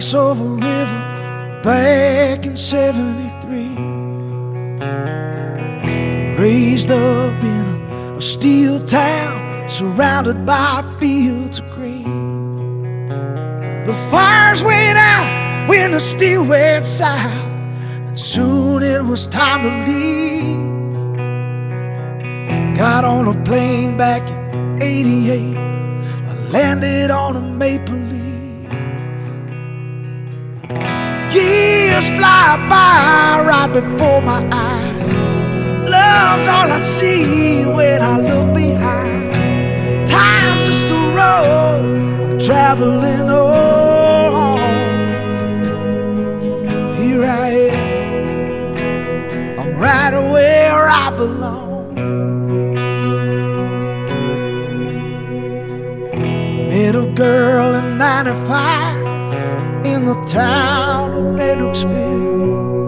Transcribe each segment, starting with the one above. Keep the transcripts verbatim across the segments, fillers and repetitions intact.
banks of a river back in seventy-three. Raised up in a, a steel town surrounded by fields of green. The fires went out when the steel went south, and soon it was time to leave. Got on a plane back in eighty-eight. I landed on a maple leaf. Years fly by right before my eyes. Love's all I see when I look behind. Time's just a road I'm traveling on. Here I am, I'm right where I belong. Met a girl in ninety-five in the town of Lennoxville.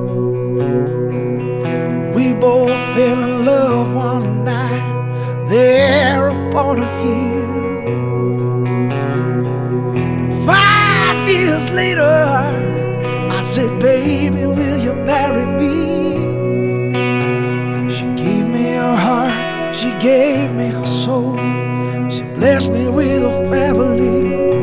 We both fell in love one night there upon a hill. Five years later, I said, baby, will you marry me? She gave me her heart, she gave me her soul. She blessed me with a family.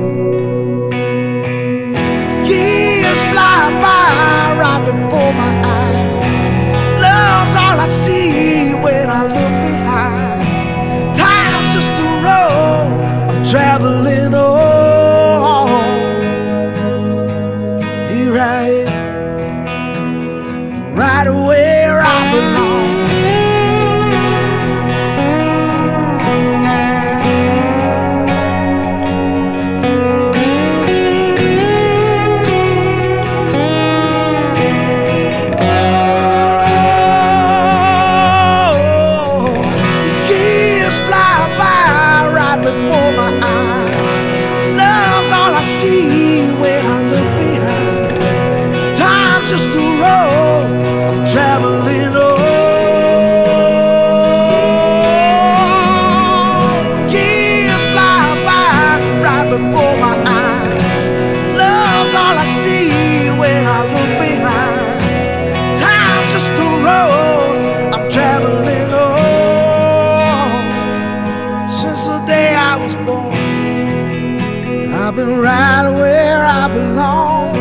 Years fly by right before my eyes. Love's all I see when I look behind. Time's just a road I'm traveling on. Here I am, right where I belong. Before my eyes, love's all I see when I look behind. Time's just a road I'm traveling on. Years fly by right before my eyes. Love's all I see when I look behind. Time's just a road I'm traveling on. Since the day I was born, I've been right where I belong.